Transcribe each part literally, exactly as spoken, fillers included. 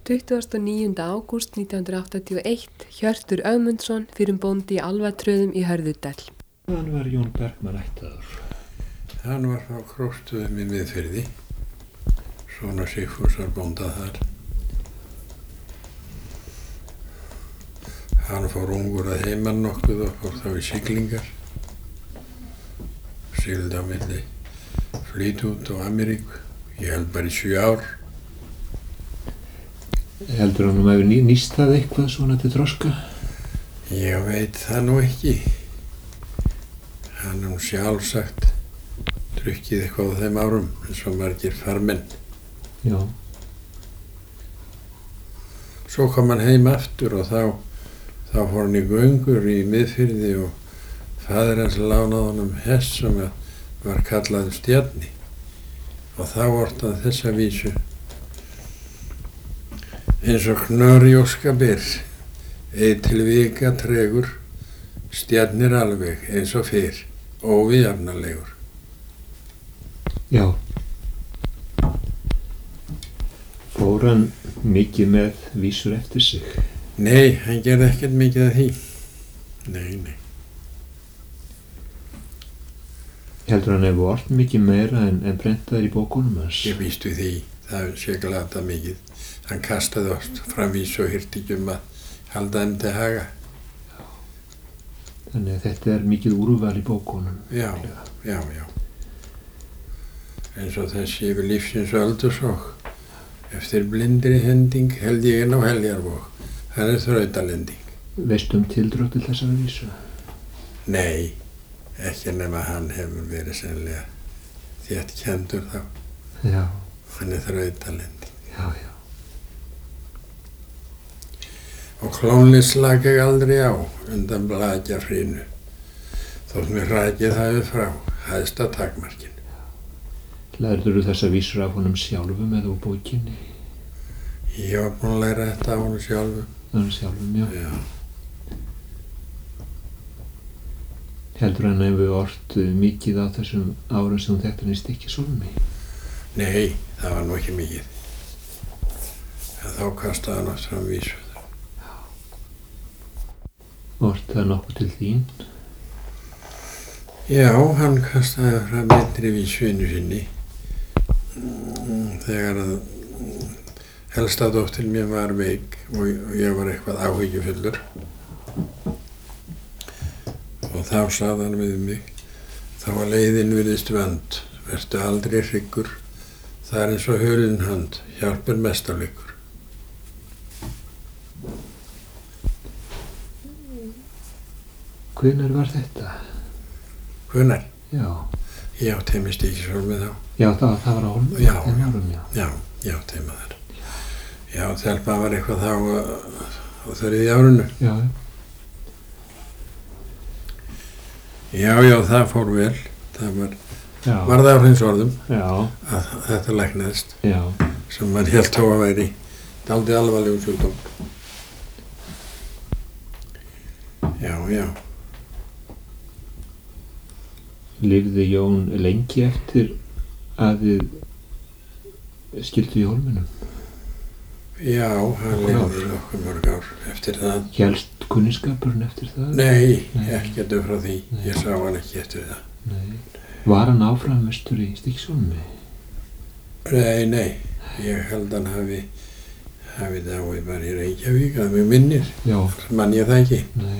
tuttugasta og níunda ágúst nítján hundruð áttatíu og eitt, Hjörtur Ögmundsson, fyrrum bóndi í Alfatröðum í Hörðudal. Hann var Jón Bergmann ættaður. Hann var frá Krókstöðum í Miðfirði, svona Sigfúsar bónda þar. Hann fór ungur að heiman nokkuð og fór þá í siglingar. Sigldi á milli Flítút og Ameríku. Ég held bara í sjö ár. Heldur hann um að hefur nýst það eitthvað svona til þroska? Ég veit það nú ekki. Hann er nú sjálfsagt drukkið eitthvað á þeim árum, eins og margir farmenn. Já. Svo kom hann heim aftur og þá, þá fór hann í göngur í Miðfirði og faðir hans lánaði honum hest sem var kallaður Stjarni. Og þá orti hann þessa vísu: eins og knör í óskabyr, ei til vika tregur, stjarnir alveg eins og fyrr, óviðjafnanlegur. Já. Fór hann mikið með vísur eftir sig? Nei, hann gerði ekkert mikið af því. Nei, nei. Heldur hann hefur ort mikið meira en, en prentaður í bókunum hans? Ég býst við því, það sé glata mikið. Hann kastaði oft fram vísu og hirti ekki um að halda þeim til haga. Já. Þannig að þetta er mikið úrval í bókunum. Já, já, já. Eins og þessi yfir lífsins öldusók. Eftir blindri hending held ég inn á Heljarvog. Hann er þrautalending. Veistu um tildrög til þessara vísu? Nei, ekki nema hann hefur verið sennilega þétt kenndur þá. Já. Hann er þrautalending. Já, já. Og klónlið slaka ég aldrei á undan blakjafrinu, þótt mér rækið hafi frá hæðsta takmarkin. Lærður þú þessa vísur af honum sjálfum eða úr bókinni? Ég var búinn að læra þetta á honum sjálfum. Honum sjálfum, já. Já. Heldur hann hefur ort mikið á þessum árum sem hún þekkti hann í Stykkishólmi? Nei, það var nú ekki mikið. En þá kastaði hann oft fram vísu. Orti það nokkuð til þín? Já, hann kastaði fram einri vísu einu sinni. Þegar að helsta dóttir mér var veik og ég var eitthvað áhyggjufullur. Og þá sagði hann við mig: þá var leiðin virðist vönd, vertu aldrei hryggur, það er eins og hulin hönd, hjálpar mest af ykkur. Hvenær var þetta? Hvenær? Já. Ég átti heim í Stykkishólmi þá. Já, það, það var á Hólmi? Já, árum, já. Já, ég átti heima þar. Já, þelpa var eitthvað þá á þriðja árinu. Já. Já, já, það fór vel. Það var, já. var það á hreins orðum já. að þetta læknaðist. Já. Sem maður hélt þó að væri dálítið alvarlegur sjúkdóm. Já, já. Lifði Jón lengi eftir að þið skildu í Hólminum? Já, hann lifði nokkuð mörg ár eftir það. Hélst kunningsskapurinn eftir það? Nei, ekkert frá því. Nei. Ég sá hann ekki eftir það. Nei. Var hann áfram vestur í Stykkishólmi? Nei, nei. Ég held hann hafi, hafi dáið bara í Reykjavík, að mig minnir. Já. Man ég það ekki. Nei.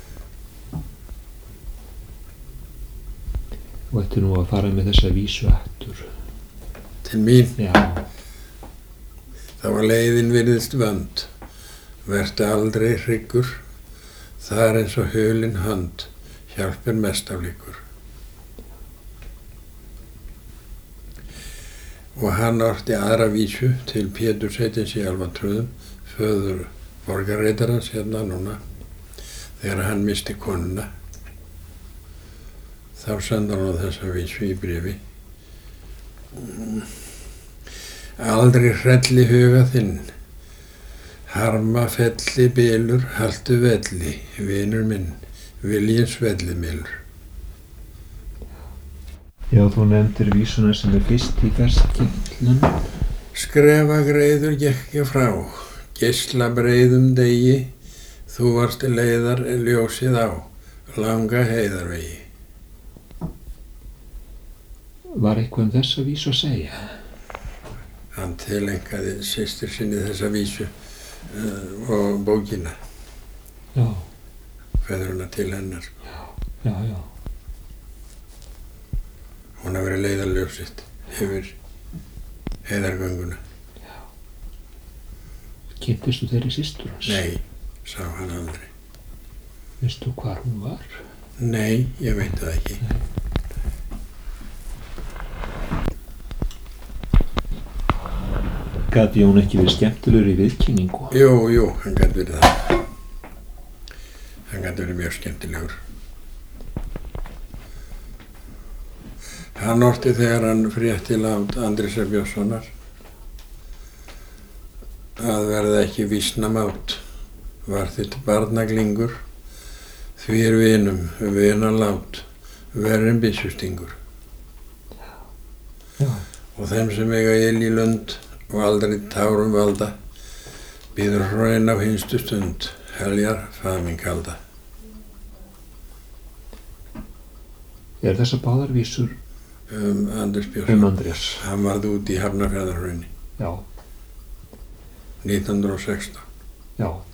Og ættu nú að fara með þessa vísu aftur. Til mín? Já. Það var leiðin virðist vönd, vertu aldrei hryggur, það er eins og hulin hönd, hjálpar mest af ykkur. Og hann orti aðra vísu til Péturs heitins í Alfatröðum, föður borgarreitarans hérna núna, þegar hann misti konuna. Þá sendar hann þessa vísu í bréfi. Aldrei hrelli huga þinn, harma felli bylur, haltu velli, vinur minn, viljins vellimylur. Já, þú nefndir vísuna sem er fyrst í ferskillun. Skrefa greiður gekk ég frá, geisla breiðum degi, þú varst leiðar ljósið á, langa heiðarvegi. Var eitthvað um þessa vísu að segja? Hann tilengaði systur sinni þessa vísu uh, og bókina, Já, feðruna til hennar. já, já. Hún hafi verið leiðarljósitt yfir heiðargönguna. Kynntistu þeirri systur hans? Nei, sá hann aldrei. Veistu hvar hún var? Nei, ég veit það ekki. Nei. Gat Jón ekki verið skemmtilegur í viðkynningu? Jú, jú, hann gæti verið það. Hann gæti verið mjög skemmtilegur. Hann orti þegar hann frétti lát Andrésar Björnssonar að verða ekki vísnamátt, var þitt barnaglingur, því er vinum, vinalát, verðin byssustingur. Já. Og þeim sem eiga el í lund og aldrei tárum valda, býður hraun á hinstu stund, heljar faðminn kalda. Er þessar báðar vísur Um Andrés Björnsson. um Andrés? Hann varð út í Hafnarfjarðarhrauni Já, nítján hundruð og sextán. já.